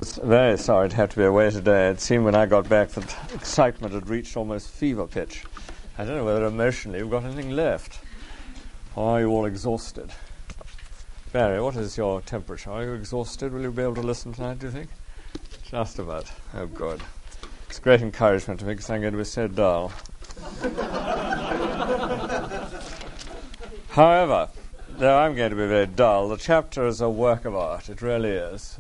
Very sorry to have to be away today. It seemed when I got back that excitement had reached almost fever pitch. I don't know whether emotionally you've got anything left. Or are you all exhausted? Barry, what is your temperature? Are you exhausted? Will you be able to listen tonight, do you think? Just about. Oh, good. It's great encouragement to me because I'm going to be so dull. However, though I'm going to be very dull, the chapter is a work of art. It really is.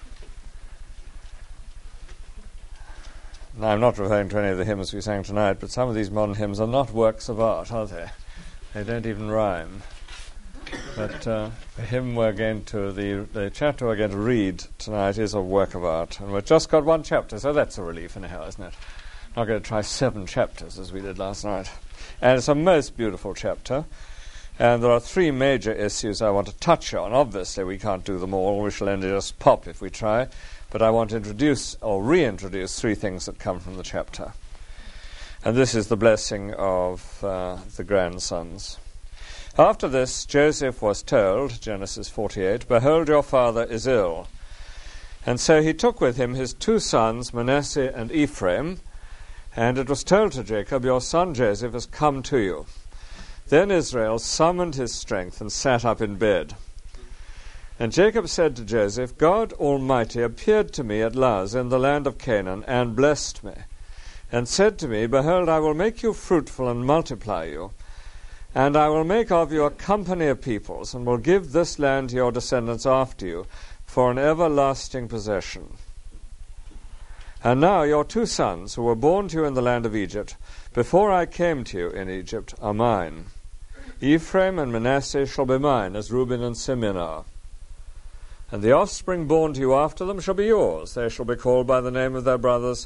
Now, I'm not referring to any of the hymns we sang tonight, but some of these modern hymns are not works of art, are they? They don't even rhyme. But the hymn the chapter we're going to read tonight is a work of art. And we've just got one chapter, so that's a relief anyhow, isn't it? Not going to try 7 chapters as we did last night. And it's a most beautiful chapter. And there are 3 major issues I want to touch on. Obviously, we can't do them all. We shall only just pop if we try. But I want to introduce or reintroduce 3 things that come from the chapter. And this is the blessing of the grandsons. After this, Joseph was told, Genesis 48, "Behold, your father is ill." And so he took with him his 2 sons, Manasseh and Ephraim, and it was told to Jacob, "Your son Joseph has come to you." Then Israel summoned his strength and sat up in bed. And Jacob said to Joseph, "God Almighty appeared to me at Luz in the land of Canaan and blessed me, and said to me, Behold, I will make you fruitful and multiply you, and I will make of you a company of peoples, and will give this land to your descendants after you for an everlasting possession. And now your 2 sons, who were born to you in the land of Egypt, before I came to you in Egypt, are mine. Ephraim and Manasseh shall be mine, as Reuben and Simeon are. And the offspring born to you after them shall be yours. They shall be called by the name of their brothers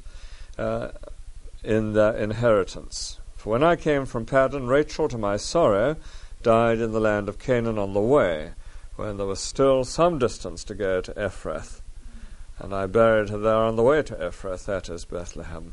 in their inheritance. For when I came from Paddan, Rachel, to my sorrow, died in the land of Canaan on the way, when there was still some distance to go to Ephrath. And I buried her there on the way to Ephrath, that is Bethlehem."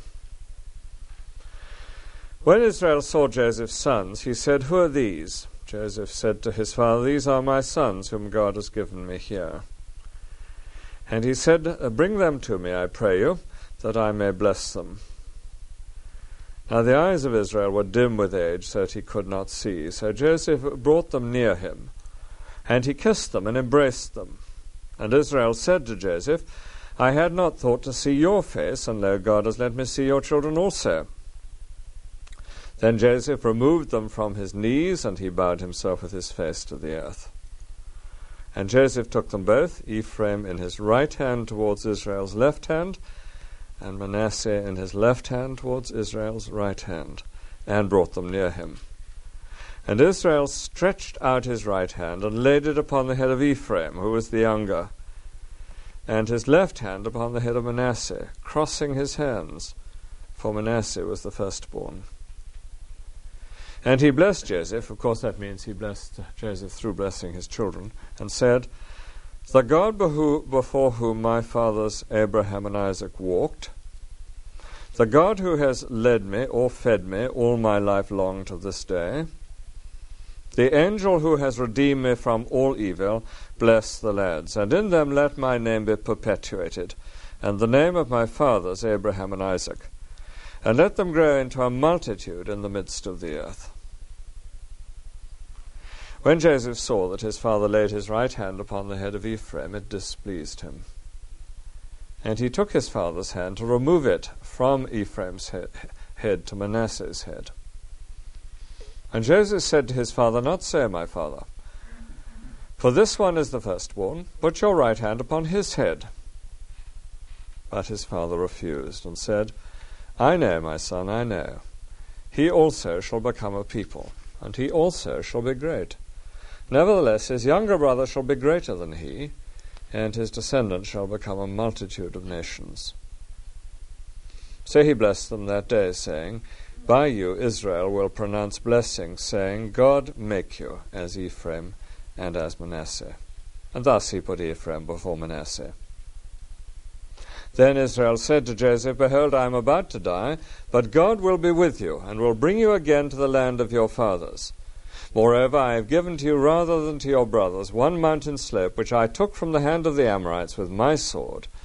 When Israel saw Joseph's sons, he said, "Who are these?" Joseph said to his father, "These are my sons, whom God has given me here." And he said, "Bring them to me, I pray you, that I may bless them." Now the eyes of Israel were dim with age, so that he could not see. So Joseph brought them near him, and he kissed them and embraced them. And Israel said to Joseph, "I had not thought to see your face, and lo, God has let me see your children also." Then Joseph removed them from his knees, and he bowed himself with his face to the earth. And Joseph took them both, Ephraim in his right hand towards Israel's left hand, and Manasseh in his left hand towards Israel's right hand, and brought them near him. And Israel stretched out his right hand, and laid it upon the head of Ephraim, who was the younger, and his left hand upon the head of Manasseh, crossing his hands, for Manasseh was the firstborn. And he blessed Joseph, of course that means he blessed Joseph through blessing his children, and said, "The God before whom my fathers Abraham and Isaac walked, the God who has led me or fed me all my life long to this day, the angel who has redeemed me from all evil, bless the lads, and in them let my name be perpetuated, and the name of my fathers Abraham and Isaac, and let them grow into a multitude in the midst of the earth." When Joseph saw that his father laid his right hand upon the head of Ephraim, it displeased him. And he took his father's hand to remove it from Ephraim's head to Manasseh's head. And Joseph said to his father, "Not so, my father, for this one is the firstborn. Put your right hand upon his head." But his father refused, and said, "I know, my son, I know. He also shall become a people, and he also shall be great. Nevertheless, his younger brother shall be greater than he, and his descendants shall become a multitude of nations." So he blessed them that day, saying, "By you Israel will pronounce blessing, saying, God make you as Ephraim and as Manasseh." And thus he put Ephraim before Manasseh. Then Israel said to Joseph, "Behold, I am about to die, but God will be with you, and will bring you again to the land of your fathers. Moreover, I have given to you rather than to your brothers one mountain slope, which I took from the hand of the Amorites with my sword,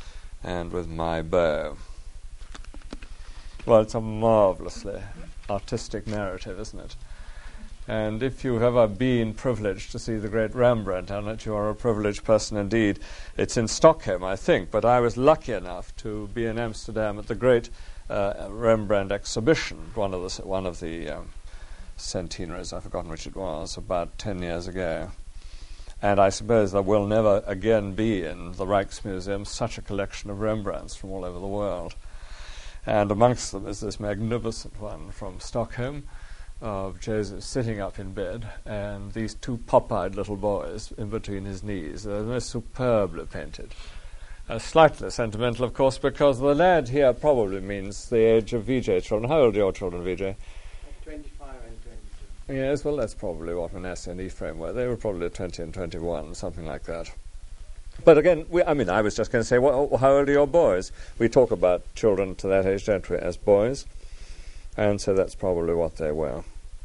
and with my bow. Well, it's a marvellously artistic narrative, isn't it? And if you've ever been privileged to see the great Rembrandt on it, you are a privileged person indeed. It's in Stockholm, I think, but I was lucky enough to be in Amsterdam at the great Rembrandt exhibition, one of the centenaries, I've forgotten which it was, about 10 years ago. And I suppose there will never again be in the Rijksmuseum such a collection of Rembrandts from all over the world. And amongst them is this magnificent one from Stockholm of Joseph sitting up in bed and these two pop-eyed little boys in between his knees. They're most superbly painted. Slightly sentimental, of course, because the lad here probably means the age of Vijay children. How old are your children, Vijay? 25 and 22. Yes, well, that's probably what Manasseh and Ephraim were. They were probably 20 and 21, something like that. But again, I was just going to say, well, how old are your boys? We talk about children to that age, don't we, as boys? And so that's probably what they were.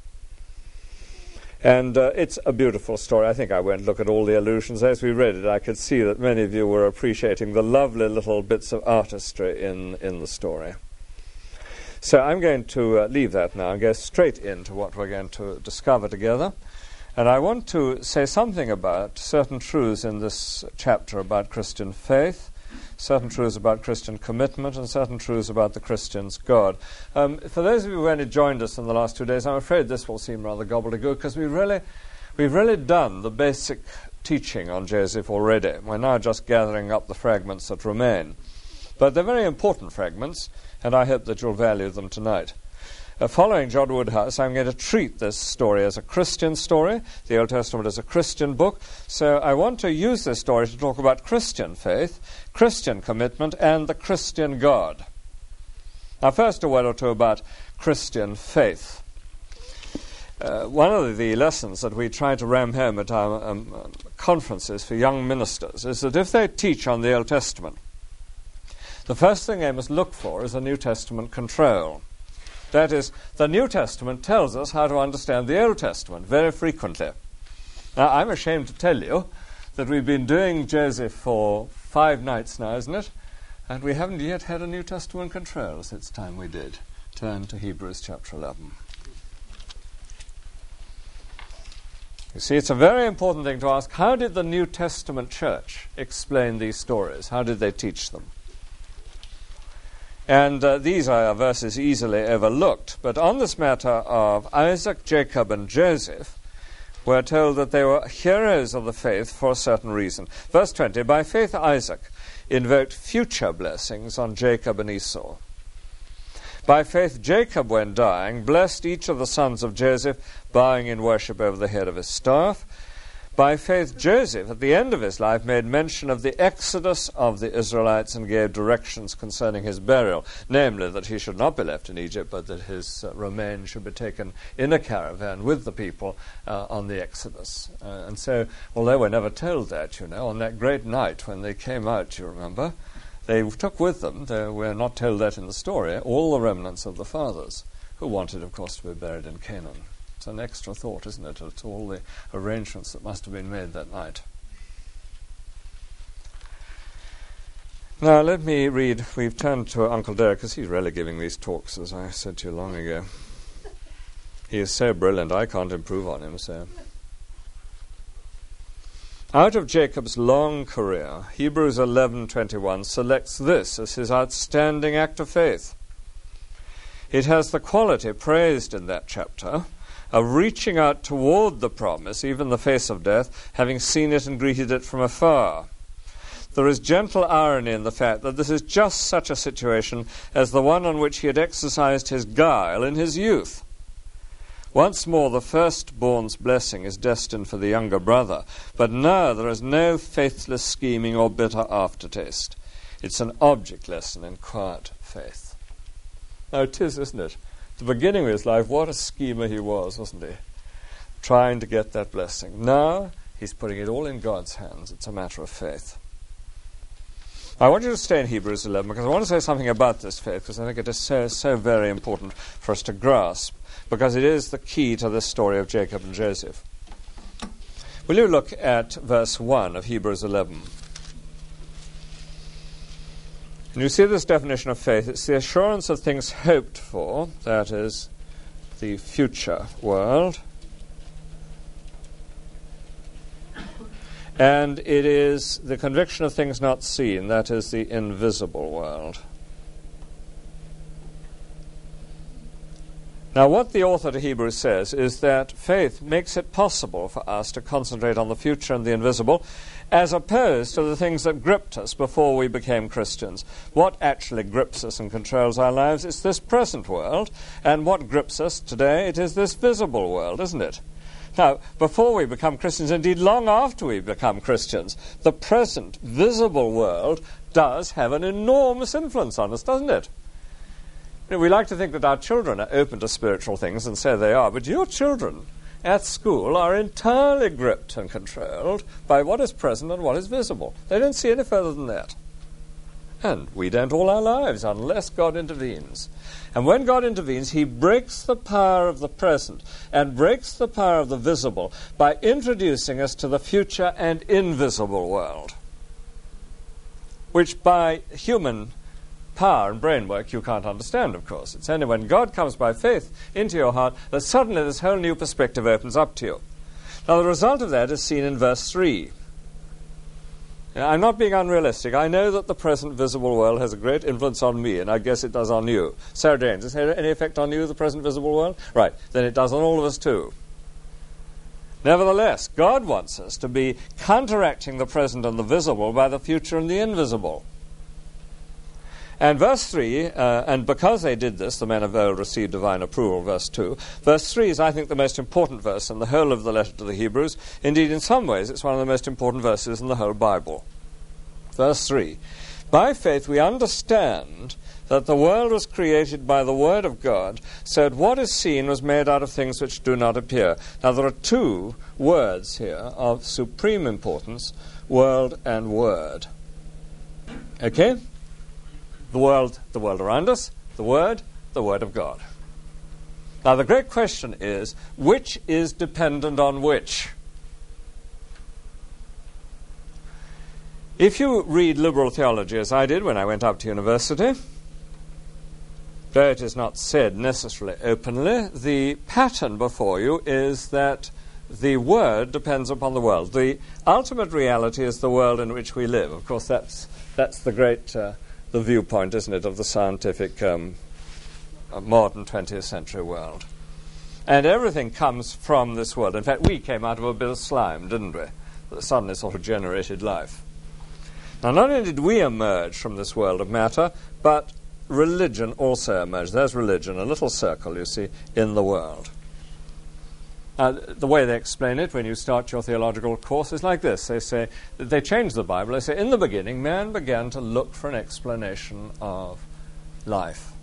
And it's a beautiful story. I think I went look at all the allusions. As we read it, I could see that many of you were appreciating the lovely little bits of artistry in the story. So I'm going to leave that now and go straight into what we're going to discover together. And I want to say something about certain truths in this chapter about Christian faith, certain truths about Christian commitment, and certain truths about the Christian's God. For those of you who only joined us in the last 2 days, I'm afraid this will seem rather gobbledygook because we've really done the basic teaching on Joseph already. We're now just gathering up the fragments that remain. But they're very important fragments, and I hope that you'll value them tonight. Following John Woodhouse, I'm going to treat this story as a Christian story. The Old Testament is a Christian book. So I want to use this story to talk about Christian faith, Christian commitment, and the Christian God. Now, first, a word or two about Christian faith. One of the lessons that we try to ram home at our conferences for young ministers is that if they teach on the Old Testament, the first thing they must look for is a New Testament control. That is, the New Testament tells us how to understand the Old Testament very frequently. Now, I'm ashamed to tell you that we've been doing Joseph for 5 nights now, isn't it? And we haven't yet had a New Testament control, so it's time we did. Turn to Hebrews chapter 11. You see, it's a very important thing to ask, how did the New Testament church explain these stories? How did they teach them? And these are verses easily overlooked. But on this matter of Isaac, Jacob, and Joseph, we're told that they were heroes of the faith for a certain reason. Verse 20, by faith Isaac invoked future blessings on Jacob and Esau. By faith Jacob, when dying, blessed each of the sons of Joseph, bowing in worship over the head of his staff. By faith Joseph, at the end of his life, made mention of the exodus of the Israelites and gave directions concerning his burial, namely that he should not be left in Egypt, but that his remains should be taken in a caravan with the people on the exodus. And so, although we're never told that, on that great night when they came out, you remember, they took with them, we're not told that in the story, all the remnants of the fathers, who wanted, of course, to be buried in Canaan. It's an extra thought, isn't it, to all the arrangements that must have been made that night. Now, let me read. We've turned to Uncle Derek, because he's really giving these talks, as I said to you long ago. He is so brilliant, I can't improve on him, so. Out of Jacob's long career, Hebrews 11:21 selects this as his outstanding act of faith. It has the quality praised in that chapter of reaching out toward the promise, even in the face of death, having seen it and greeted it from afar. There is gentle irony in the fact that this is just such a situation as the one on which he had exercised his guile in his youth. Once more, the firstborn's blessing is destined for the younger brother, but now there is no faithless scheming or bitter aftertaste. It's an object lesson in quiet faith. Now it is, isn't it? The beginning of his life, what a schemer he was, wasn't he? Trying to get that blessing. Now, he's putting it all in God's hands. It's a matter of faith. I want you to stay in Hebrews 11 because I want to say something about this faith because I think it is so very important for us to grasp because it is the key to this story of Jacob and Joseph. Will you look at verse 1 of Hebrews 11? And you see this definition of faith, it's the assurance of things hoped for, that is, the future world. And it is the conviction of things not seen, that is, the invisible world. Now, what the author to Hebrews says is that faith makes it possible for us to concentrate on the future and the invisible, as opposed to the things that gripped us before we became Christians. What actually grips us and controls our lives is this present world, and what grips us today, it is this visible world, isn't it? Now, before we become Christians, indeed long after we become Christians, the present visible world does have an enormous influence on us, doesn't it? We like to think that our children are open to spiritual things, and so they are, but your children at school are entirely gripped and controlled by what is present and what is visible. They don't see any further than that. And we don't all our lives unless God intervenes. And when God intervenes, he breaks the power of the present and breaks the power of the visible by introducing us to the future and invisible world, which by human power and brain work you can't understand, of course. It's only when God comes by faith into your heart that suddenly this whole new perspective opens up to you. Now, the result of that is seen in verse 3. Now, I'm not being unrealistic. I know that the present visible world has a great influence on me, and I guess it does on you. Sarah Jane, does it have any effect on you, the present visible world? Right, then it does on all of us too. Nevertheless, God wants us to be counteracting the present and the visible by the future and the invisible. And verse 3, and because they did this, the men of old received divine approval, verse 2. Verse 3 is, I think, the most important verse in the whole of the letter to the Hebrews. Indeed, in some ways, it's one of the most important verses in the whole Bible. Verse 3, by faith we understand that the world was created by the word of God, so that what is seen was made out of things which do not appear. Now, there are two words here of supreme importance, world and word. Okay? The world around us, the word of God. Now, the great question is, which is dependent on which? If you read liberal theology, as I did when I went up to university, though it is not said necessarily openly, the pattern before you is that the word depends upon the world. The ultimate reality is the world in which we live. Of course, that's the great the viewpoint, isn't it, of the scientific modern 20th century world. And everything comes from this world. In fact, we came out of a bit of slime, didn't we? That suddenly sort of generated life. Now, not only did we emerge from this world of matter, but religion also emerged. There's religion, a little circle, you see, in the world. The way they explain it when you start your theological course is like this. They say, they change the Bible. They say, in the beginning, man began to look for an explanation of life.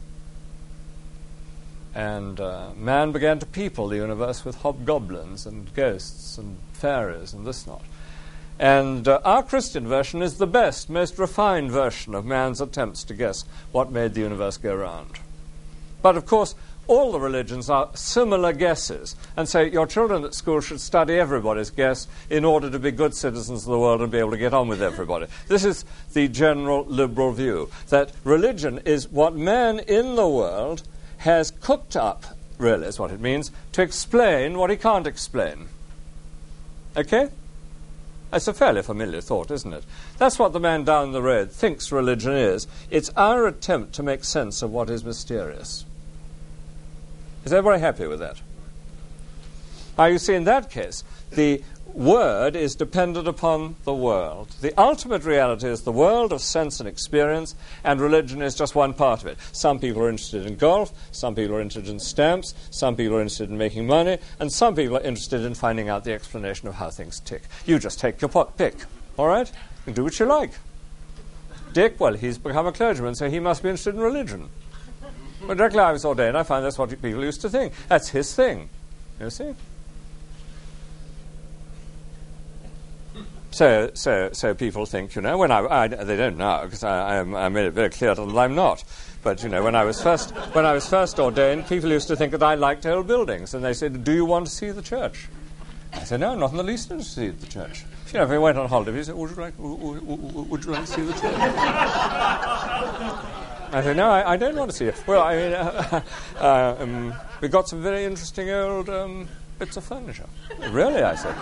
And man began to people the universe with hobgoblins and ghosts and fairies and this not. And our Christian version is the best, most refined version of man's attempts to guess what made the universe go round. But, of course, all the religions are similar guesses. And so your children at school should study everybody's guess in order to be good citizens of the world and be able to get on with everybody. This is the general liberal view, that religion is what man in the world has cooked up, really is what it means, to explain what he can't explain. Okay? That's a fairly familiar thought, isn't it? That's what the man down the road thinks religion is. It's our attempt to make sense of what is mysterious. Is everybody happy with that? Now, you see, in that case, the word is dependent upon the world. The ultimate reality is the world of sense and experience, and religion is just one part of it. Some people are interested in golf, some people are interested in stamps, some people are interested in making money, and some people are interested in finding out the explanation of how things tick. You just take your pick, all right? And do what you like. Dick, well, he's become a clergyman, so he must be interested in religion. When directly I was ordained, I find that's what people used to think. That's his thing, you see. So people think, you know, when they don't know, because I made it very clear to them that I'm not. But you know, when I was first ordained, people used to think that I liked old buildings, and they said, "Do you want to see the church?" I said, no, I'm not in the least interested in the church. You know, if we went on holiday, he said, would you like to see the church? I said, no, I don't want to see it. Well, I mean, we got some very interesting old bits of furniture. Really, I said.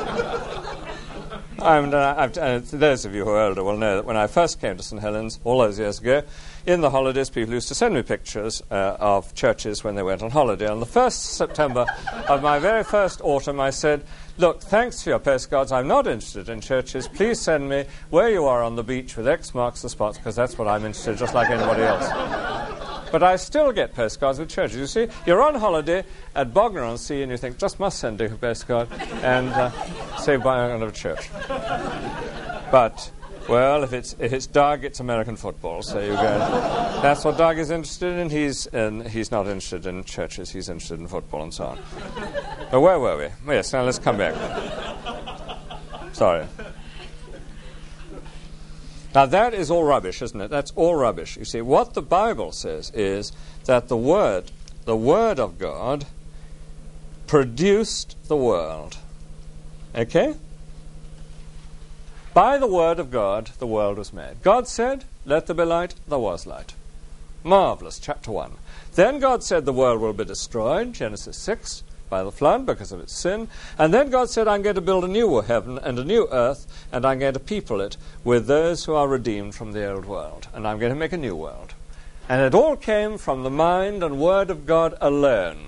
Those of you who are older will know that when I first came to St. Helens all those years ago, in the holidays, people used to send me pictures of churches when they went on holiday. On the 1st September of my very first autumn, I said, look, thanks for your postcards. I'm not interested in churches. Please send me where you are on the beach with X marks the spot, because that's what I'm interested in, just like anybody else. But I still get postcards with churches. You see, you're on holiday at Bognor-on-Sea and you think, just must send a postcard and say bye on a church. But, well, if it's Doug, it's American football. So you go, that's what Doug is interested in. He's not interested in churches. He's interested in football and so on. But where were we? Yes, now let's come back. Sorry. Now, that is all rubbish, isn't it? That's all rubbish. You see, what the Bible says is that the Word of God produced the world. Okay? By the Word of God, the world was made. God said, let there be light, there was light. Marvelous, chapter 1. Then God said the world will be destroyed, Genesis 6, by the flood because of its sin. And then God said, I'm going to build a new heaven and a new earth, and I'm going to people it with those who are redeemed from the old world. And I'm going to make a new world. And it all came from the mind and word of God alone.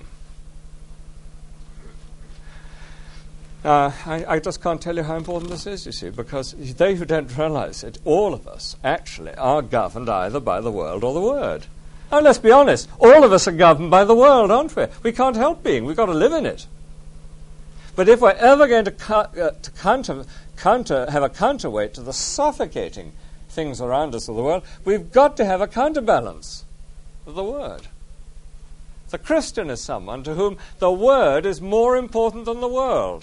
I just can't tell you how important this is, you see, because they who don't realize it, all of us actually are governed either by the world or the word. And let's be honest, all of us are governed by the world, aren't we? We can't help being. We've got to live in it. But if we're ever going to have a counterweight to the suffocating things around us of the world, we've got to have a counterbalance of the Word. The Christian is someone to whom the Word is more important than the world.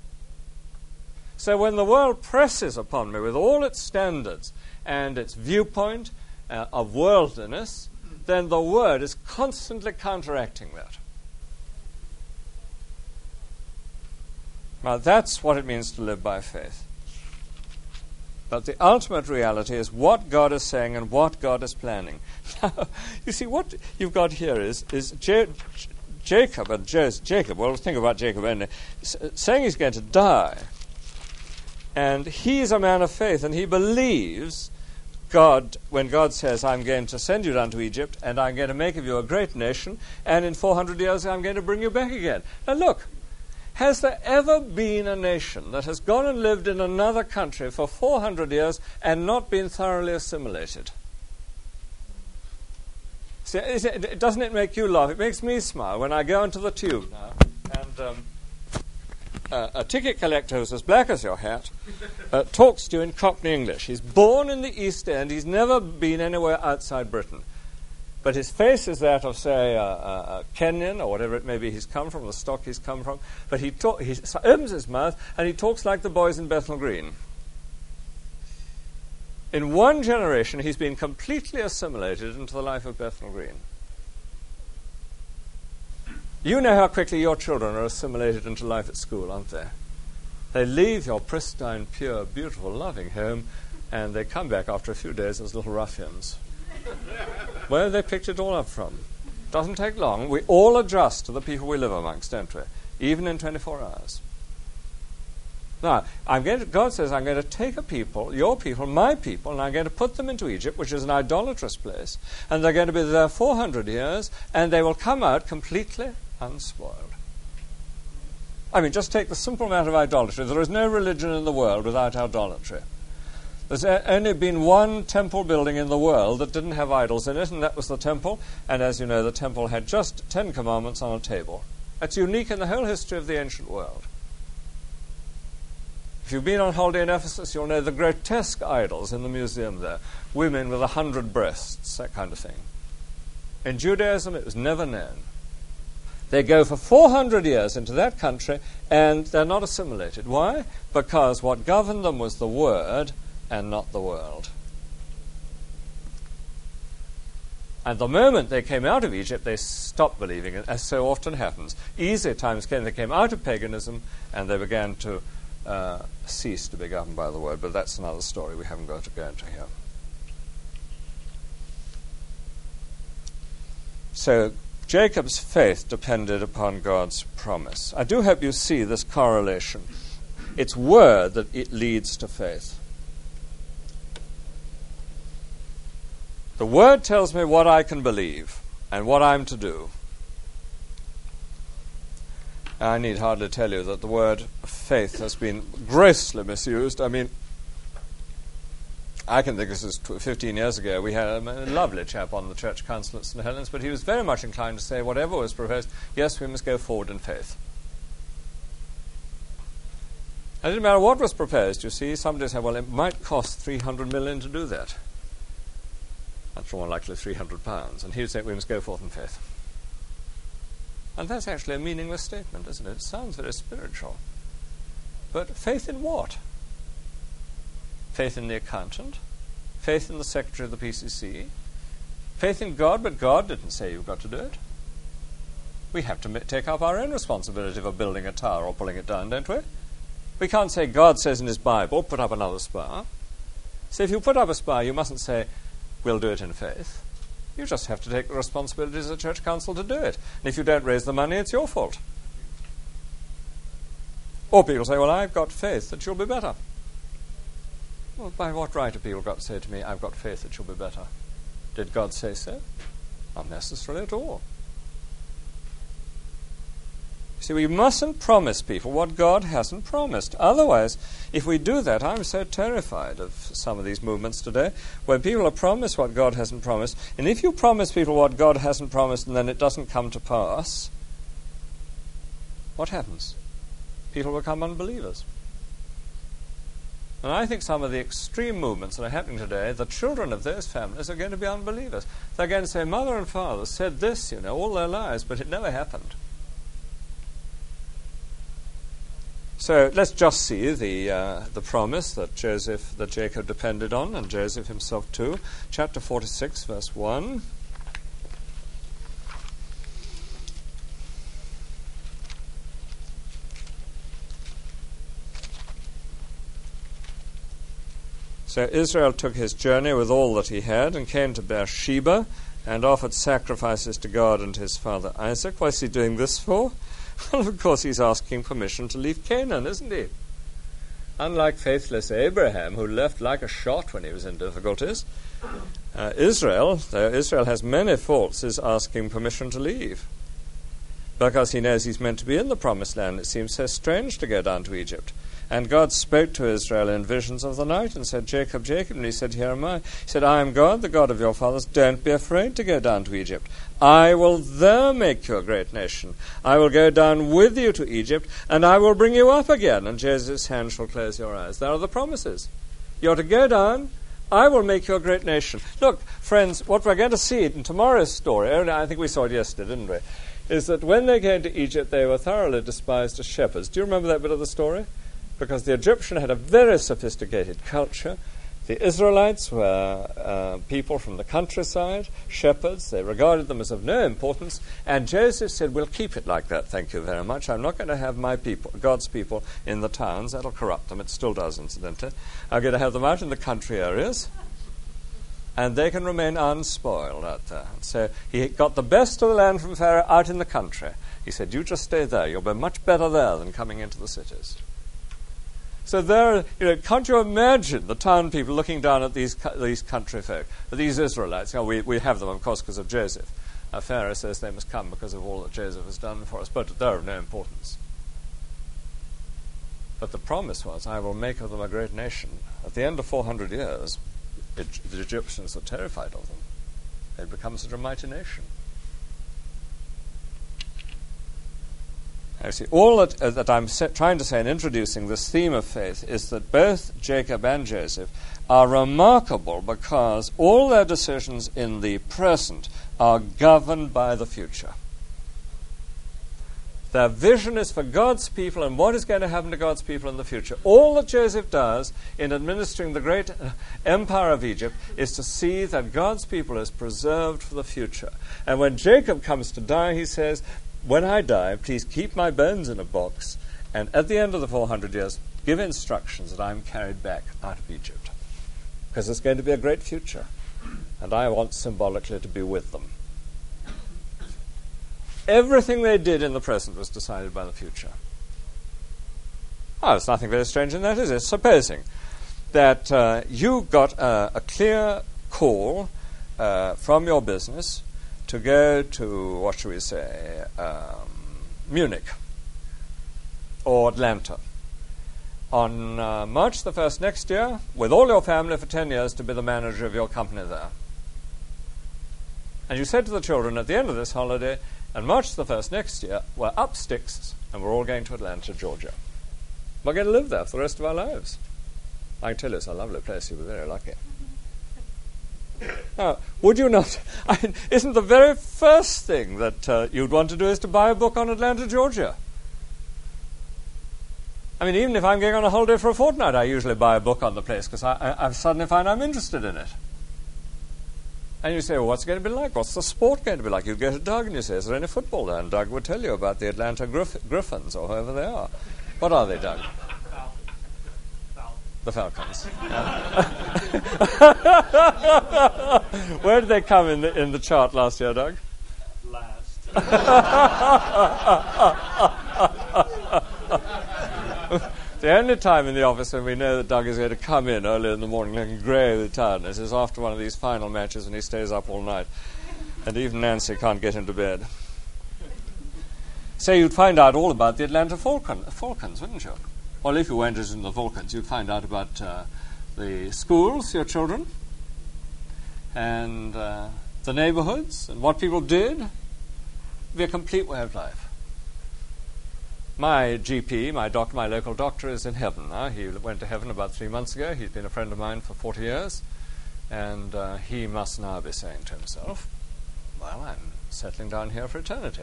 So when the world presses upon me with all its standards and its viewpoint of worldliness, then the Word is constantly counteracting that. Now, that's what it means to live by faith. But the ultimate reality is what God is saying and what God is planning. Now, you see, what you've got here is Jacob, well, think about Jacob only, saying he's going to die. And he's a man of faith, and he believes God, when God says, I'm going to send you down to Egypt, and I'm going to make of you a great nation, and in 400 years I'm going to bring you back again. Now look, has there ever been a nation that has gone and lived in another country for 400 years and not been thoroughly assimilated? See, doesn't it make you laugh? It makes me smile when I go into the tube now, and a ticket collector who's as black as your hat talks to you in Cockney English. He's born in the East End. He's never been anywhere outside Britain. But his face is that of, say, a Kenyan, or whatever it may be he's come from, the stock he's come from. But he opens his mouth and he talks like the boys in Bethnal Green. In one generation, he's been completely assimilated into the life of Bethnal Green. You know how quickly your children are assimilated into life at school, aren't they? They leave your pristine, pure, beautiful, loving home, and they come back after a few days as little ruffians. Where have they picked it all up from? Doesn't take long. We all adjust to the people we live amongst, don't we? Even in 24 hours. Now, God says, I'm going to take a people, your people, my people, and I'm going to put them into Egypt, which is an idolatrous place, and they're going to be there 400 years, and they will come out completely unspoiled. I mean, just take the simple matter of idolatry. There is no religion in the world without idolatry. There's only been one temple building in the world that didn't have idols in it, and that was the temple. And as you know, the temple had just 10 commandments on a table. That's unique in the whole history of the ancient world. If you've been on holiday in Ephesus, you'll know the grotesque idols in the museum there. Women with 100 breasts, that kind of thing. In Judaism, it was never known. They go for 400 years into that country, and they're not assimilated. Why? Because what governed them was the Word and not the world. And the moment they came out of Egypt, they stopped believing it, as so often happens. Easier times came, they came out of paganism, and they began to cease to be governed by the word. But that's another story we haven't got to go into here. So Jacob's faith depended upon God's promise. I do hope you see this correlation. It's word that it leads to faith. The word tells me what I can believe and what I'm to do. I need hardly tell you that the word faith has been grossly misused. I mean, I can think this is 15 years ago. We had a lovely chap on the church council at St. Helens, but he was very much inclined to say whatever was proposed, yes, we must go forward in faith. It didn't matter what was proposed, you see. Somebody said, well, it might cost 300 million to do that. That's more likely £300. And he would say, we must go forth in faith. And that's actually a meaningless statement, isn't it? It sounds very spiritual. But faith in what? Faith in the accountant? Faith in the secretary of the PCC? Faith in God, but God didn't say you've got to do it. We have to take up our own responsibility for building a tower or pulling it down, don't we? We can't say God says in his Bible, put up another spire. So if you put up a spire, you mustn't say, we'll do it in faith. You just have to take the responsibility as a church council to do it. And if you don't raise the money, it's your fault. Or people say, well, I've got faith that you'll be better. Well, by what right have people got to say to me, I've got faith that you'll be better? Did God say so? Not necessarily at all. See, we mustn't promise people what God hasn't promised. Otherwise, if we do that, I'm so terrified of some of these movements today, where people are promised what God hasn't promised. And if you promise people what God hasn't promised and then it doesn't come to pass, what happens? People become unbelievers. And I think some of the extreme movements that are happening today, the children of those families are going to be unbelievers. They're going to say, Mother and Father said this, all their lives, but it never happened. So let's just see the promise that Jacob depended on, and Joseph himself too. Chapter 46, verse 1. So Israel took his journey with all that he had and came to Beersheba and offered sacrifices to God and his father Isaac. What's he doing this for? Well, of course, he's asking permission to leave Canaan, isn't he? Unlike faithless Abraham, who left like a shot when he was in difficulties, Israel, though Israel has many faults, is asking permission to leave. Because he knows he's meant to be in the promised land. It seems so strange to go down to Egypt. And God spoke to Israel in visions of the night and said, Jacob, Jacob. And he said, here am I. He said, I am God, the God of your fathers. Don't be afraid to go down to Egypt. I will there make you a great nation. I will go down with you to Egypt, and I will bring you up again, and Joseph's hand shall close your eyes. There are the promises. You're to go down. I will make you a great nation. Look, friends, what we're going to see in tomorrow's story, I think we saw it yesterday, didn't we, is that when they came to Egypt, they were thoroughly despised as shepherds. Do you remember that bit of the story? Because the Egyptian had a very sophisticated culture. The Israelites were people from the countryside, shepherds. They regarded them as of no importance. And Joseph said, we'll keep it like that, thank you very much. I'm not going to have my people, God's people, in the towns. That'll corrupt them. It still does, incidentally. I'm going to have them out in the country areas. And they can remain unspoiled out there. So he got the best of the land from Pharaoh out in the country. He said, you just stay there. You'll be much better there than coming into the cities. So there, can't you imagine the town people looking down at these country folk, these Israelites? We have them, of course, because of Joseph. Pharaoh says they must come because of all that Joseph has done for us, but they're of no importance. But the promise was, I will make of them a great nation. At the end of 400 years, the Egyptians were terrified of them. They'd become such a mighty nation. You see, all that I'm trying to say in introducing this theme of faith is that both Jacob and Joseph are remarkable because all their decisions in the present are governed by the future. Their vision is for God's people and what is going to happen to God's people in the future. All that Joseph does in administering the great empire of Egypt is to see that God's people is preserved for the future. And when Jacob comes to die, he says, when I die, please keep my bones in a box, and at the end of the 400 years, give instructions that I'm carried back out of Egypt. Because it's going to be a great future, and I want symbolically to be with them. Everything they did in the present was decided by the future. Oh, there's nothing very strange in that, is it? Supposing that you got a clear call from your business to go to, what shall we say, Munich or Atlanta on March the 1st next year, with all your family for 10 years to be the manager of your company there. And you said to the children at the end of this holiday, and March the 1st next year, we're up sticks and we're all going to Atlanta, Georgia. We're going to live there for the rest of our lives. I can tell you it's a lovely place. You'll be very lucky. Now, would you not? Isn't the very first thing that you'd want to do is to buy a book on Atlanta, Georgia? I mean, even if I'm going on a holiday for a fortnight, I usually buy a book on the place because I suddenly find I'm interested in it. And you say, well, what's it going to be like? What's the sport going to be like? You go to Doug and you say, is there any football there? And Doug would tell you about the Atlanta Griffins or whoever they are. What are they, Doug? The Falcons. Where did they come in the chart last year, Doug? Last. The only time in the office when we know that Doug is going to come in early in the morning looking grey with tiredness is after one of these final matches when he stays up all night. And even Nancy can't get into bed. So you'd find out all about the Atlanta Falcons, wouldn't you? Well, if you were interested in the Falcons, you'd find out about the schools, your children, and the neighborhoods, and what people did. It'd be a complete way of life. My GP, my local doctor, is in heaven now. He went to heaven about 3 months ago. He's been a friend of mine for 40 years. And he must now be saying to himself, well, I'm settling down here for eternity.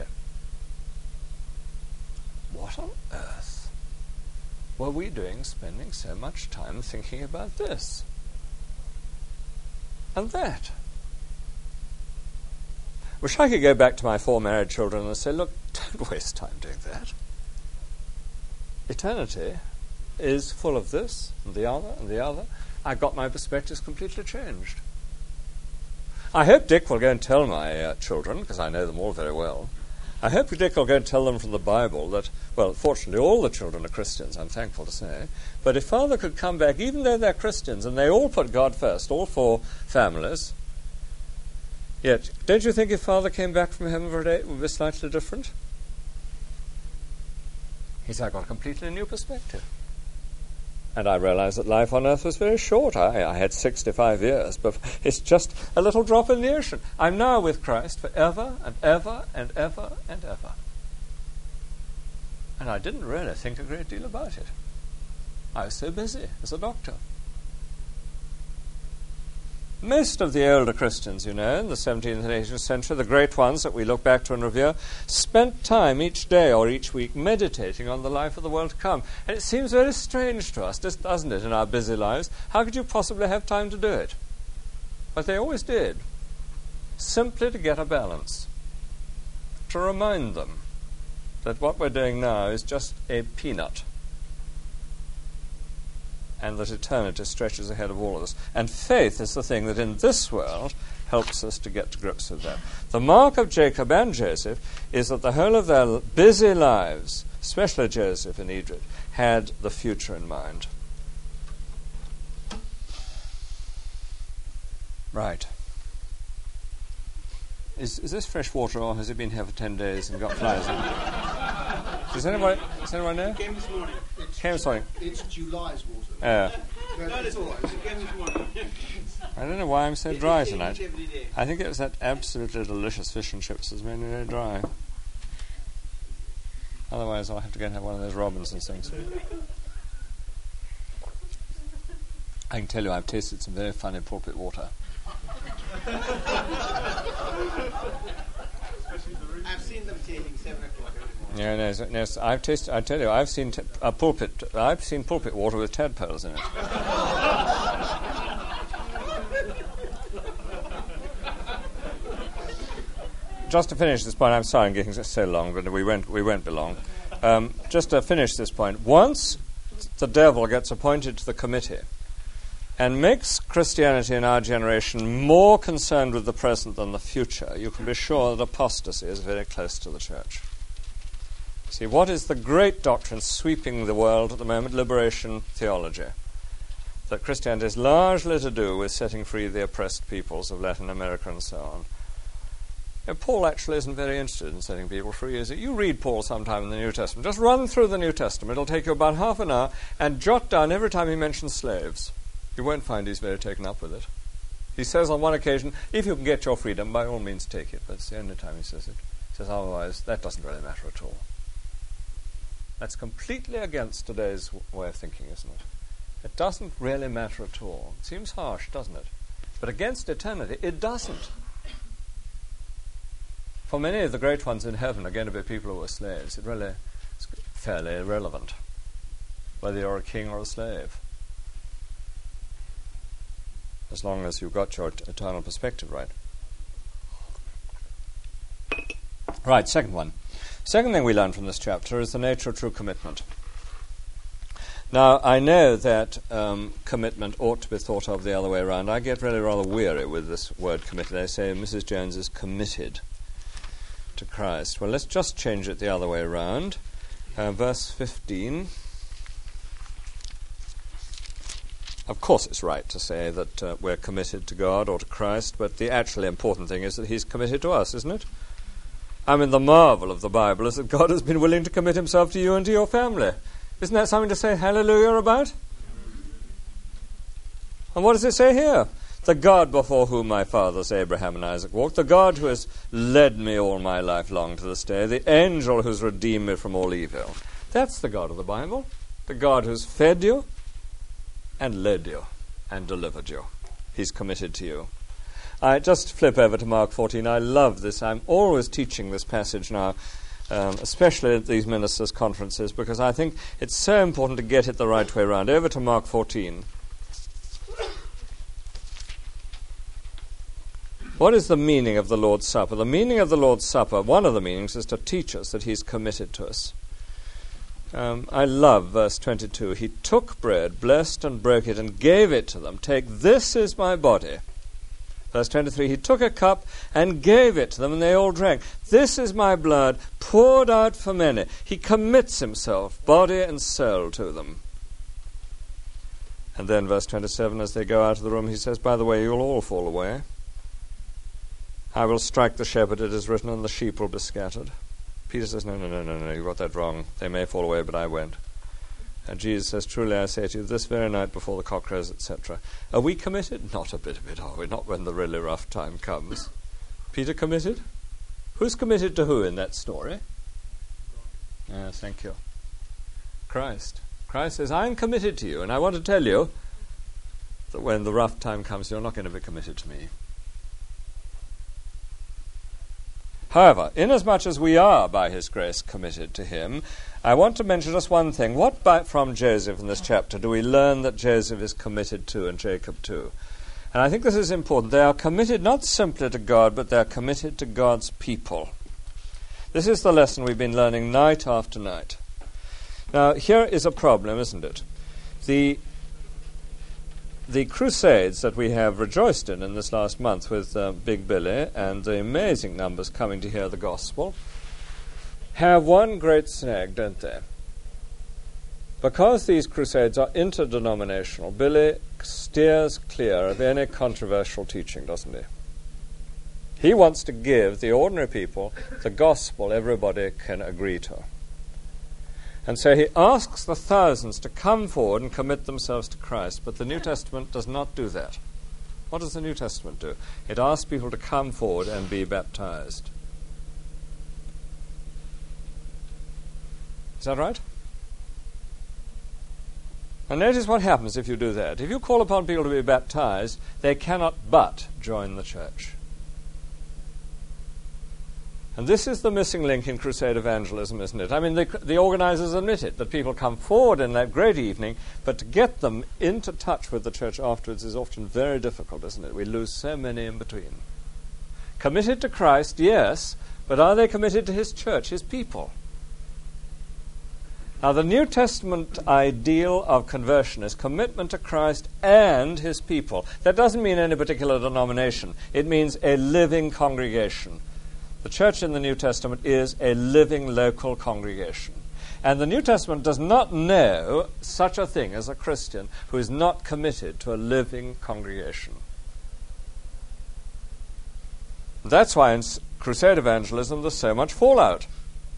What on earth were we doing spending so much time thinking about this and that? Wish I could go back to my 4 married children and say, look, don't waste time doing that. Eternity is full of this and the other and the other. I've got my perspectives completely changed. I hope Dick will go and tell my children, because I know them all very well, I hope Dick will go and tell them from the Bible that, well, fortunately all the children are Christians, I'm thankful to say, but if Father could come back, even though they're Christians, and they all put God first, all 4 families, yet, don't you think if Father came back from heaven for a day, it would be slightly different? He said, I got a completely new perspective. And I realized that life on earth was very short. I had 65 years, but it's just a little drop in the ocean. I'm now with Christ forever and ever and ever and ever. And I didn't really think a great deal about it. I was so busy as a doctor. Most of the older Christians, you know, in the 17th and 18th century, the great ones that we look back to and revere, spent time each day or each week meditating on the life of the world to come. And it seems very strange to us, doesn't it, in our busy lives? How could you possibly have time to do it? But they always did, simply to get a balance, to remind them that what we're doing now is just a peanut, and that eternity stretches ahead of all of us. And faith is the thing that in this world helps us to get to grips with that. The mark of Jacob and Joseph is that the whole of their busy lives, especially Joseph in Egypt, had the future in mind. Right. Is this fresh water, or has it been here for 10 days and got flies in it? Does anyone know? It came this morning. Came this morning. It's July's water. Yeah. No, it's all right. It came this morning. I don't know why I'm so dry It tonight. changes every day. I think it was that absolutely delicious fish and chips that's made me very dry. Otherwise, I'll have to go and have one of those Robinsons things. I can tell you I've tasted some very funny pulpit water. I've seen them taking 7 o'clock every morning. Yeah, no, I've tasted. I tell you, I've seen pulpit. I've seen pulpit water with tadpoles in it. Just to finish this point, I'm sorry I'm getting so long, but we won't be long. Just to finish this point, once the devil gets appointed to the committee and makes Christianity in our generation more concerned with the present than the future, you can be sure that apostasy is very close to the church. See, what is the great doctrine sweeping the world at the moment? Liberation theology. That Christianity is largely to do with setting free the oppressed peoples of Latin America and so on. Now, Paul actually isn't very interested in setting people free, is it? You read Paul sometime in the New Testament. Just run through the New Testament. It'll take you about half an hour, and jot down every time he mentions slaves. You won't find he's very taken up with it. He says on one occasion, if you can get your freedom, by all means take it. But it's the only time he says it. He says, otherwise, that doesn't really matter at all. That's completely against today's way of thinking, isn't it? It doesn't really matter at all. It seems harsh, doesn't it? But against eternity, it doesn't. For many of the great ones in heaven are going to be people who are slaves. It really is fairly irrelevant whether you're a king or a slave, as long as you've got your eternal perspective right. Right, second one. Second thing we learn from this chapter is the nature of true commitment. Now, I know that commitment ought to be thought of the other way around. I get really rather weary with this word committed. They say Mrs. Jones is committed to Christ. Well, let's just change it the other way around. Verse 15. Of course it's right to say that we're committed to God or to Christ, but the actually important thing is that he's committed to us, isn't it? I mean, the marvel of the Bible is that God has been willing to commit himself to you and to your family. Isn't that something to say hallelujah about? And what does it say here? The God before whom my fathers Abraham and Isaac walked, the God who has led me all my life long to this day, the angel who's redeemed me from all evil. That's the God of the Bible, the God who's fed you and led you and delivered you. He's committed to you. I just flip over to Mark 14. I love this. I'm always teaching this passage now, especially at these ministers' conferences, because I think it's so important to get it the right way around. Over to Mark 14. What is the meaning of the Lord's Supper? The meaning of the Lord's Supper, one of the meanings, is to teach us that he's committed to us. I love verse 22. He took bread, blessed and broke it, and gave it to them. Take, this is my body. Verse 23, he took a cup and gave it to them, and they all drank. This is my blood, poured out for many. He commits himself, body and soul, to them. And then verse 27, as they go out of the room, he says, by the way, you'll all fall away. I will strike the shepherd, it is written, and the sheep will be scattered. Peter says, no, you got that wrong. They may fall away, but I won't. And Jesus says, truly I say to you, this very night before the cock crows, etc. Are we committed? Not a bit of it, are we? Not when the really rough time comes. Peter committed? Who's committed to who in that story? Yes, thank you. Christ. Christ says, I'm committed to you, and I want to tell you that when the rough time comes, you're not going to be committed to me. However, inasmuch as we are, by his grace, committed to him, I want to mention just one thing. What from Joseph in this chapter do we learn that Joseph is committed to and Jacob too? And I think this is important. They are committed not simply to God, but they are committed to God's people. This is the lesson we've been learning night after night. Now, here is a problem, isn't it? The crusades that we have rejoiced in this last month with Big Billy and the amazing numbers coming to hear the gospel have one great snag, don't they? Because these crusades are interdenominational, Billy steers clear of any controversial teaching, doesn't he? He wants to give the ordinary people the gospel everybody can agree to. And so he asks the thousands to come forward and commit themselves to Christ. But the New Testament does not do that. What does the New Testament do? It asks people to come forward and be baptized. Is that right? And notice what happens if you do that. If you call upon people to be baptized, they cannot but join the church. And this is the missing link in crusade evangelism, isn't it? I mean, the organizers admit it, that people come forward in that great evening, but to get them into touch with the church afterwards is often very difficult, isn't it? We lose so many in between. Committed to Christ, yes, but are they committed to his church, his people? Now, the New Testament ideal of conversion is commitment to Christ and his people. That doesn't mean any particular denomination. It means a living congregation. The church in the New Testament is a living local congregation. And the New Testament does not know such a thing as a Christian who is not committed to a living congregation. That's why in crusade evangelism there's so much fallout.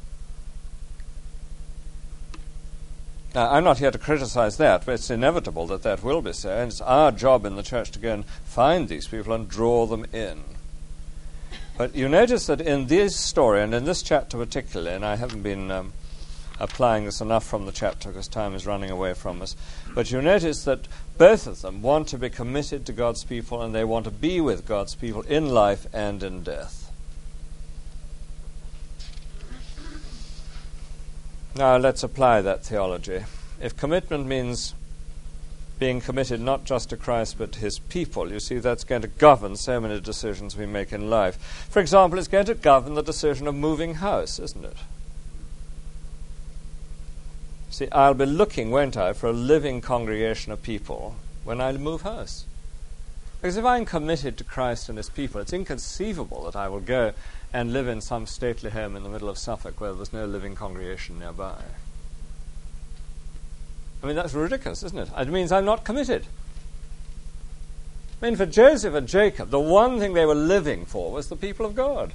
Now, I'm not here to criticize that, but it's inevitable that that will be so, and it's our job in the church to go and find these people and draw them in. But you notice that in this story, and in this chapter particularly, and I haven't been applying this enough from the chapter because time is running away from us, but you notice that both of them want to be committed to God's people, and they want to be with God's people in life and in death. Now let's apply that theology. If commitment means being committed not just to Christ but to his people, you see that's going to govern so many decisions we make in life. For example, it's going to govern the decision of moving house, isn't it? See, I'll be looking, won't I, for a living congregation of people when I move house. Because if I'm committed to Christ and his people, it's inconceivable that I will go and live in some stately home in the middle of Suffolk where there's no living congregation nearby. I mean, that's ridiculous, isn't it? It means I'm not committed. I mean, for Joseph and Jacob, the one thing they were living for was the people of God.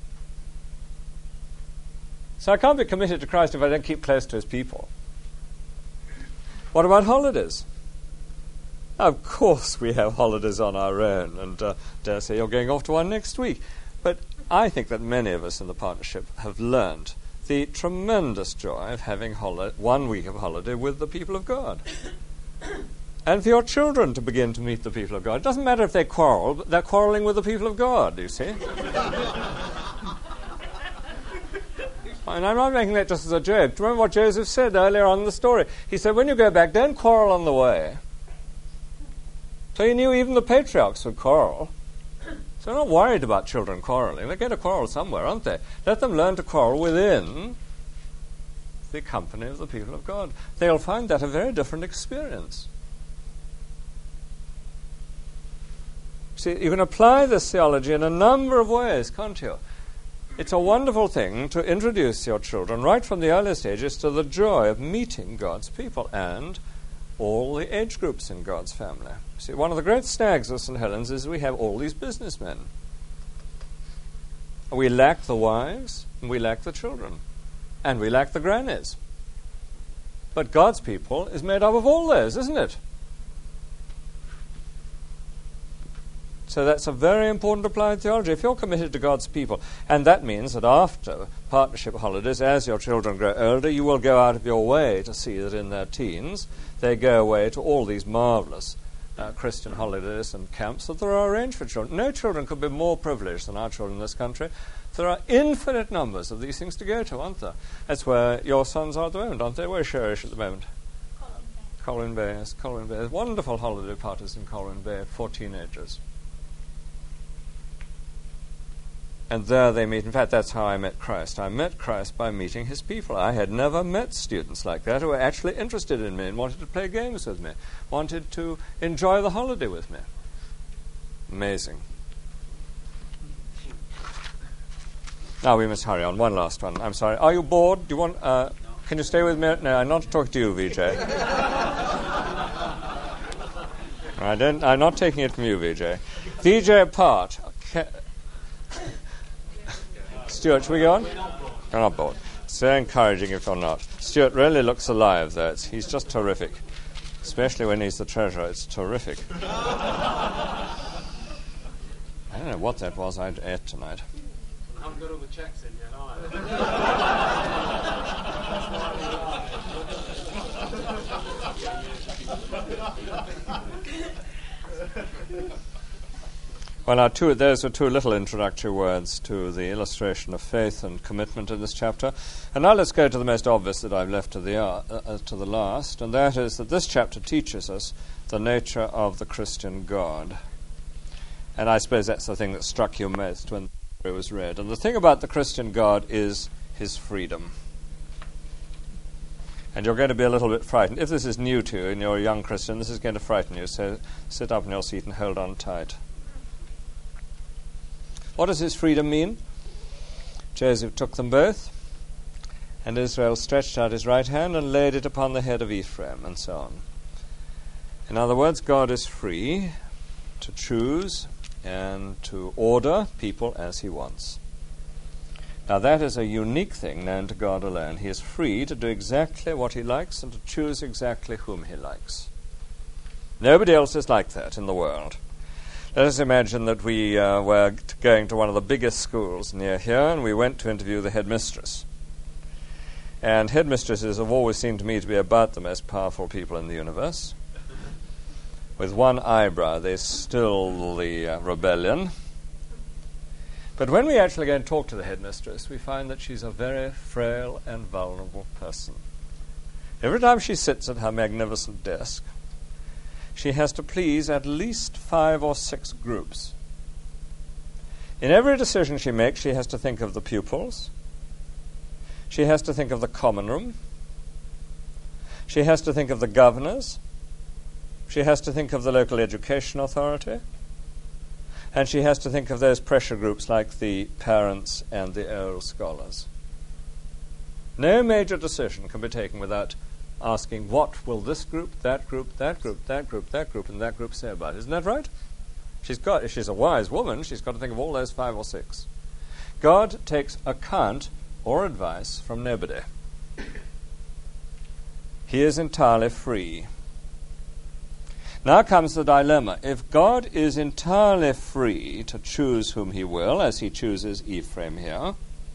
So I can't be committed to Christ if I don't keep close to his people. What about holidays? Of course we have holidays on our own, and dare say you're going off to one next week. But I think that many of us in the partnership have learned the tremendous joy of having 1 week of holiday with the people of God. And for your children to begin to meet the people of God. It doesn't matter if they quarrel, but they're quarreling with the people of God, you see. And I'm not making that just as a joke. Do you remember what Joseph said earlier on in the story? He said, when you go back, don't quarrel on the way. So he knew even the patriarchs would quarrel. So they're not worried about children quarreling. They're going to quarrel somewhere, aren't they? Let them learn to quarrel within the company of the people of God. They'll find that a very different experience. See, you can apply this theology in a number of ways, can't you? It's a wonderful thing to introduce your children right from the early stages to the joy of meeting God's people and all the age groups in God's family. See, one of the great snags of St. Helens is we have all these businessmen. We lack the wives, and we lack the children, and we lack the grannies. But God's people is made up of all those, isn't it? So that's a very important applied theology. If you're committed to God's people, and that means that after partnership holidays, as your children grow older, you will go out of your way to see that in their teens they go away to all these marvelous Christian holidays and camps that there are arranged for children. No children could be more privileged than our children in this country. There are infinite numbers of these things to go to, aren't there? That's where your sons are at the moment, aren't they? Where's Sherish at the moment? Colwyn Bay. Yes, Colwyn Bay. There's wonderful holiday parties in Colwyn Bay for teenagers. And there they meet. In fact, that's how I met Christ. I met Christ by meeting his people. I had never met students like that who were actually interested in me and wanted to play games with me, wanted to enjoy the holiday with me. Amazing. Now we must hurry on. One last one. I'm sorry. Are you bored? Do you want... No. Can you stay with me? No, I'm not talking to you, Vijay. I'm not taking it from you, Vijay. Vijay apart... Stuart, should we go on? You're not bored. It's very encouraging if you're not. Stuart really looks alive, though. He's just terrific. Especially when he's the treasurer. It's terrific. I don't know what that was I ate tonight. I haven't got all the checks in yet, Well, those are two little introductory words to the illustration of faith and commitment in this chapter. And now let's go to the most obvious that I've left to the last, and that is that this chapter teaches us the nature of the Christian God. And I suppose that's the thing that struck you most when it was read. And the thing about the Christian God is his freedom. And you're going to be a little bit frightened. If this is new to you and you're a young Christian, this is going to frighten you, so sit up in your seat and hold on tight. What does his freedom mean? Joseph took them both, and Israel stretched out his right hand and laid it upon the head of Ephraim, and so on. In other words, God is free to choose and to order people as he wants. Now that is a unique thing known to God alone. He is free to do exactly what he likes and to choose exactly whom he likes. Nobody else is like that in the world. Let us imagine that we were going to one of the biggest schools near here, and we went to interview the headmistress. And headmistresses have always seemed to me to be about the most powerful people in the universe. With one eyebrow, they still the rebellion. But when we actually go and talk to the headmistress, we find that she's a very frail and vulnerable person. Every time she sits at her magnificent desk, she has to please at least 5 or 6 groups. In every decision she makes, she has to think of the pupils. She has to think of the common room. She has to think of the governors. She has to think of the local education authority. And she has to think of those pressure groups like the parents and the old scholars. No major decision can be taken without asking what will this group, that group, that group, that group, that group, and that group say about it. Isn't that right? If she's a wise woman, she's got to think of all those 5 or 6. God takes account or advice from nobody. He is entirely free. Now comes the dilemma. If God is entirely free to choose whom he will, as he chooses Ephraim here,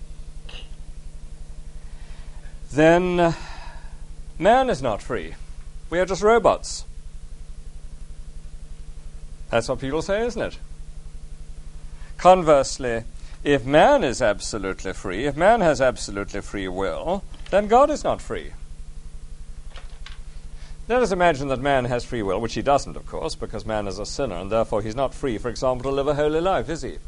then man is not free. We are just robots. That's what people say, isn't it? Conversely, if man is absolutely free, if man has absolutely free will, then God is not free. Let us imagine that man has free will, which he doesn't, of course, because man is a sinner, and therefore he's not free, for example, to live a holy life, is he?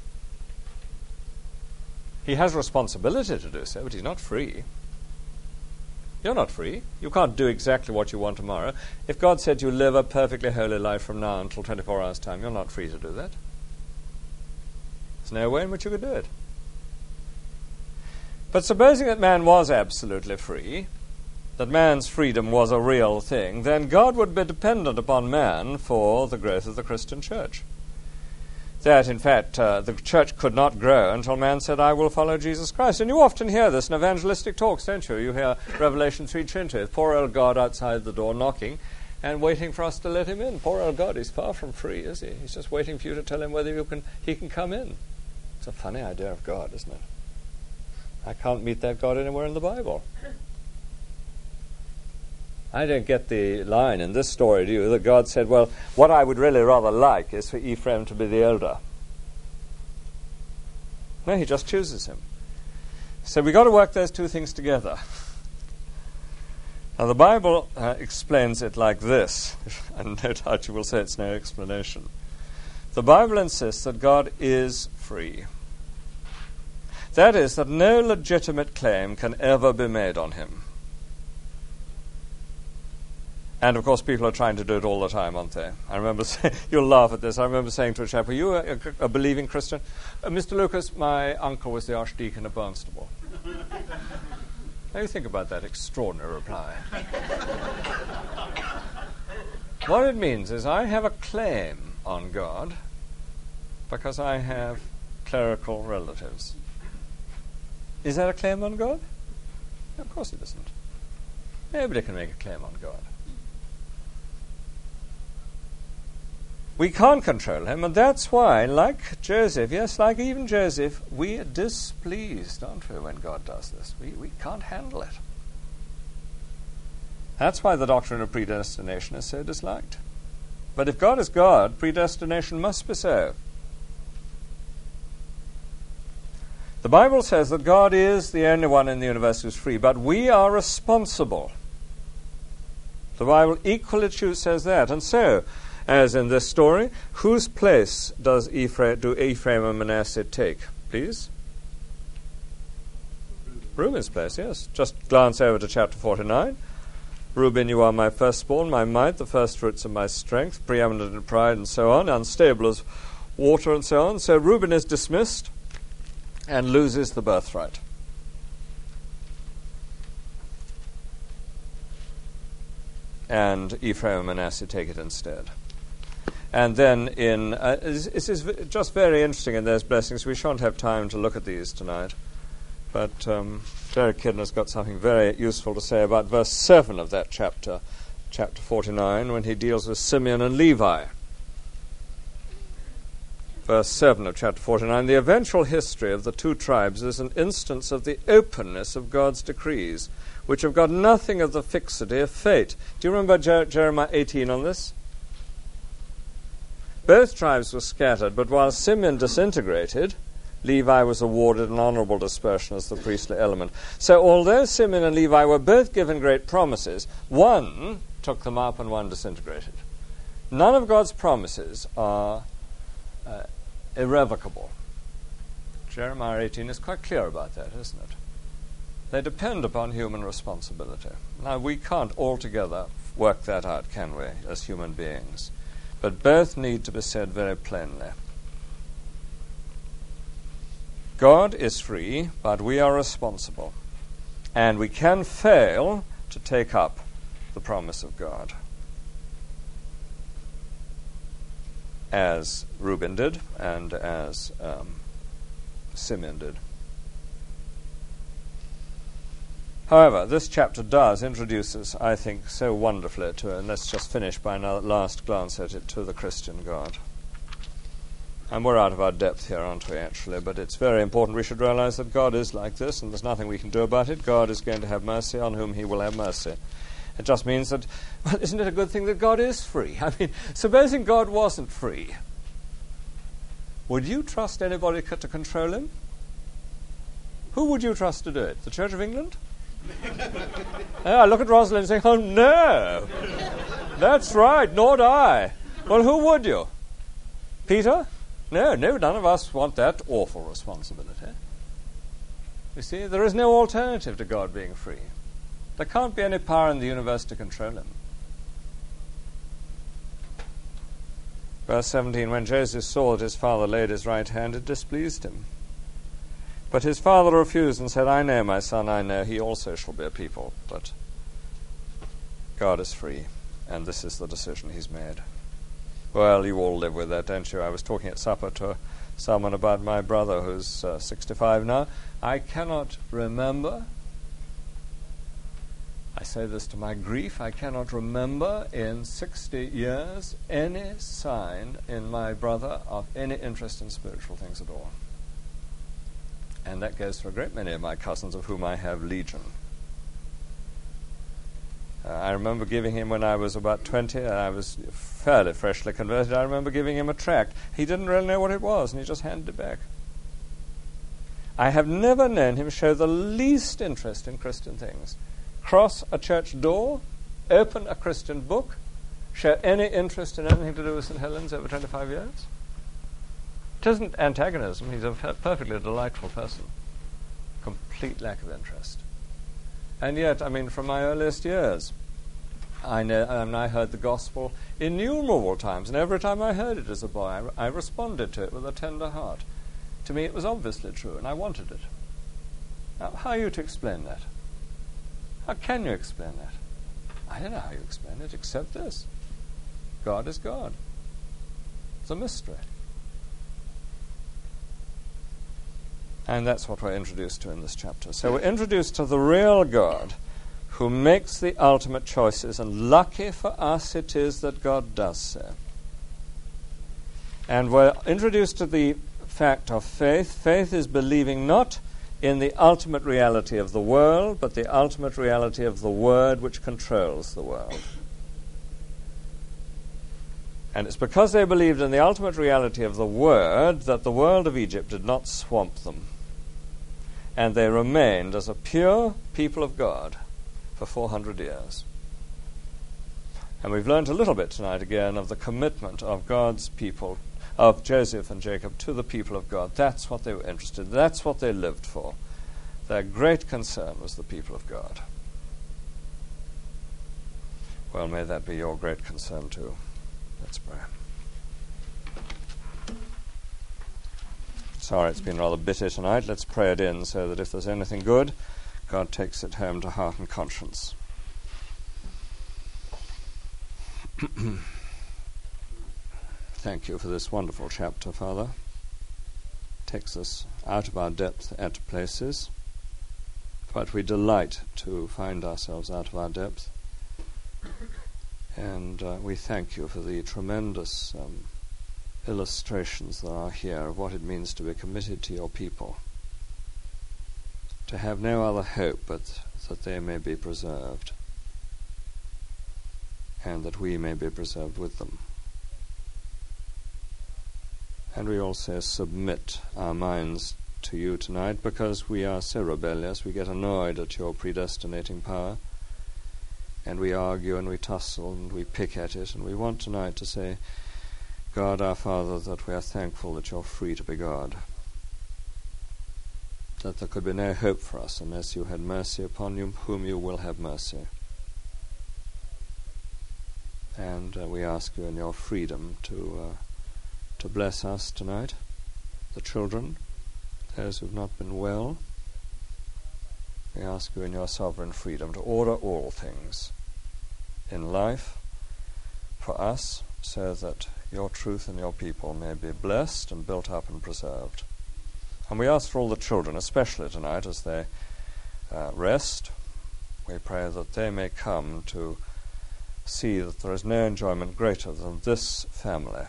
He has responsibility to do so, but he's not free. You're not free. You can't do exactly what you want tomorrow. If God said you live a perfectly holy life from now until 24 hours' time, you're not free to do that. There's no way in which you could do it. But supposing that man was absolutely free, that man's freedom was a real thing, then God would be dependent upon man for the growth of the Christian church. That, in fact, the church could not grow until man said, I will follow Jesus Christ. And you often hear this in evangelistic talks, don't you? You hear Revelation 3:20, poor old God outside the door knocking and waiting for us to let him in. Poor old God, he's far from free, is he? He's just waiting for you to tell him whether he can come in. It's a funny idea of God, isn't it? I can't meet that God anywhere in the Bible. I don't get the line in this story, do you, that God said, well, what I would really rather like is for Ephraim to be the elder. No, he just chooses him. So we've got to work those two things together. Now the Bible explains it like this, and no doubt you will say it's no explanation. The Bible insists that God is free. That is, that no legitimate claim can ever be made on him. And, of course, people are trying to do it all the time, aren't they? I remember you'll laugh at this. I remember saying to a chap, are you a believing Christian? Mr. Lucas, my uncle was the Archdeacon of Barnstable. Now you think about that extraordinary reply. What it means is I have a claim on God because I have clerical relatives. Is that a claim on God? No, of course it isn't. Nobody can make a claim on God. We can't control him, and that's why, like Joseph, yes, like even Joseph, we are displeased, aren't we, when God does this? We can't handle it. That's why the doctrine of predestination is so disliked. But if God is God, predestination must be so. The Bible says that God is the only one in the universe who's free, but we are responsible. The Bible equally says that. And so, as in this story, whose place do Ephraim and Manasseh take, please? Reuben's place, yes. Just glance over to chapter 49. Reuben, you are my firstborn, my might, the firstfruits of my strength, preeminent in pride, and so on, unstable as water, and so on. So Reuben is dismissed and loses the birthright. And Ephraim and Manasseh take it instead. And then this is just very interesting in those blessings. We shan't have time to look at these tonight. But Derek Kidner's got something very useful to say about verse 7 of that chapter 49, when he deals with Simeon and Levi. Verse 7 of chapter 49, the eventual history of the two tribes is an instance of the openness of God's decrees, which have got nothing of the fixity of fate. Do you remember Jeremiah 18 on this? Both tribes were scattered, but while Simeon disintegrated, Levi was awarded an honorable dispersion as the priestly element. So although Simeon and Levi were both given great promises, one took them up and one disintegrated. None of God's promises are irrevocable. Jeremiah 18 is quite clear about that, isn't it? They depend upon human responsibility. Now, we can't altogether work that out, can we, as human beings? But both need to be said very plainly. God is free, but we are responsible. And we can fail to take up the promise of God, as Reuben did and as Simeon did. However, this chapter does introduce us, I think, so wonderfully to, and let's just finish by another last glance at it, to the Christian God. And we're out of our depth here, aren't we, actually? But it's very important we should realize that God is like this, and there's nothing we can do about it. God is going to have mercy on whom he will have mercy. It just means that, well, isn't it a good thing that God is free? I mean, supposing God wasn't free, would you trust anybody to control him? Who would you trust to do it? The Church of England? I look at Rosalind and say, oh no, that's right, nor do I. Well, who would you? Peter? No, none of us want that awful responsibility. You see, there is no alternative to God being free. There can't be any power in the universe to control him. Verse 17, when Joseph saw that his father laid his right hand, it displeased him. But his father refused and said, I know, my son, I know, he also shall be a people. But God is free, and this is the decision he's made. Well, you all live with that, don't you? I was talking at supper to someone about my brother who's 65 now. I cannot remember, I say this to my grief, I cannot remember in 60 years any sign in my brother of any interest in spiritual things at all. And that goes for a great many of my cousins, of whom I have legion. I remember giving him, when I was about 20, and I was fairly freshly converted, I remember giving him a tract. He didn't really know what it was, and he just handed it back. I have never known him show the least interest in Christian things. Cross a church door, open a Christian book, show any interest in anything to do with St. Helens over 25 years. It isn't antagonism. He's a perfectly delightful person. Complete lack of interest. And yet, I mean, from my earliest years, I heard the gospel innumerable times, and every time I heard it as a boy, I responded to it with a tender heart. To me, it was obviously true, and I wanted it. Now, how are you to explain that? How can you explain that? I don't know how you explain it, except this. God is God. It's a mystery. And that's what we're introduced to in this chapter. So we're introduced to the real God who makes the ultimate choices, and lucky for us it is that God does so. And we're introduced to the fact of faith. Faith is believing not in the ultimate reality of the world, but the ultimate reality of the Word which controls the world. And it's because they believed in the ultimate reality of the Word that the world of Egypt did not swamp them. And they remained as a pure people of God for 400 years. And we've learned a little bit tonight again of the commitment of God's people, of Joseph and Jacob, to the people of God. That's what they were interested in. That's what they lived for. Their great concern was the people of God. Well, may that be your great concern too. Let's pray. Sorry, it's been rather bitter tonight. Let's pray it in so that if there's anything good, God takes it home to heart and conscience. Thank you for this wonderful chapter, Father. Takes us out of our depth at places, but we delight to find ourselves out of our depth. And we thank you for the tremendous illustrations that are here of what it means to be committed to your people, to have no other hope but that they may be preserved, and that we may be preserved with them. And we also submit our minds to you tonight because we are so rebellious. We get annoyed at your predestinating power, and we argue and we tussle and we pick at it, and we want tonight to say, God our Father, that we are thankful that you're free to be God, that there could be no hope for us unless you had mercy upon whom you will have mercy. And we ask you in your freedom to bless us tonight, the children, those who have not been well. We ask you in your sovereign freedom to order all things in life for us, so that your truth and your people may be blessed and built up and preserved. And we ask for all the children, especially tonight as they rest. We pray that they may come to see that there is no enjoyment greater than this family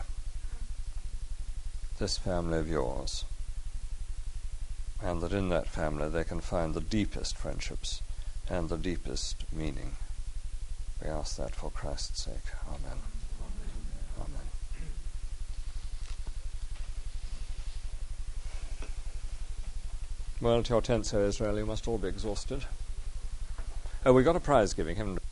of yours, and that in that family they can find the deepest friendships and the deepest meaning. We ask that for Christ's sake. Amen. Amen. Well, to your tents, O Israel, you must all be exhausted. Oh, we got a prize giving, haven't we?